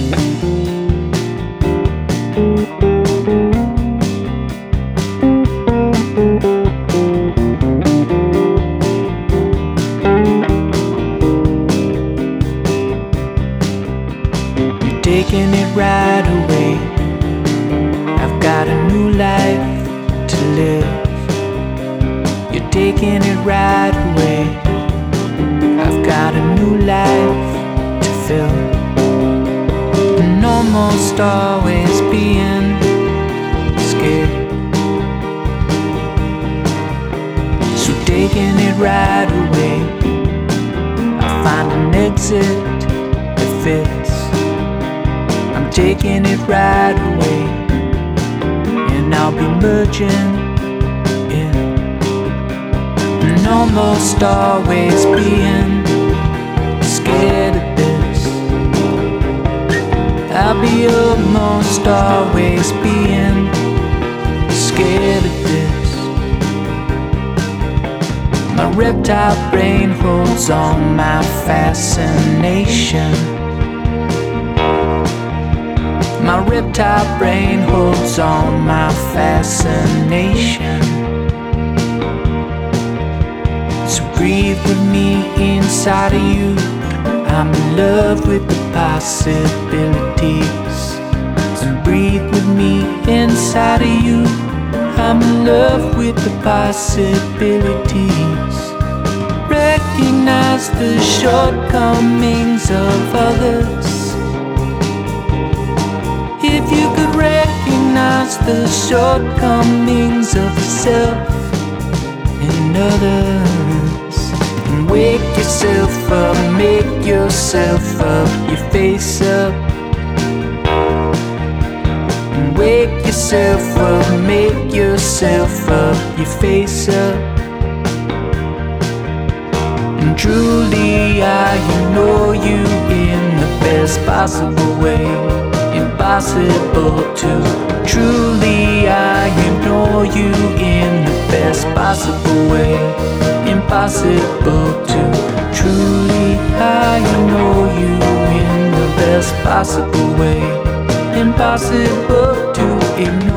Taking it right away. I've got a new life to live. You're taking it right away. I've got a new life to fill. And almost always being scared. So taking it right away, I'll find an exit that fits. I'm taking it right away, and I'll be merging in. And almost always being scared of this. I'll be almost always being scared of this. My reptile brain holds on my fascination. My reptile brain holds on my fascination. So breathe with me inside of you. I'm in love with the possibilities. And breathe with me inside of you. I'm in love with the possibilities. Recognize the shortcomings of others. If you could recognize the shortcomings of yourself and others, and wake yourself up, make yourself up, your face up. And wake yourself up, make yourself up, your face up. And truly I know you in the best possible way. Impossible to truly I know you in the best possible way. Impossible to truly I know you in the best possible way. Impossible to ignore.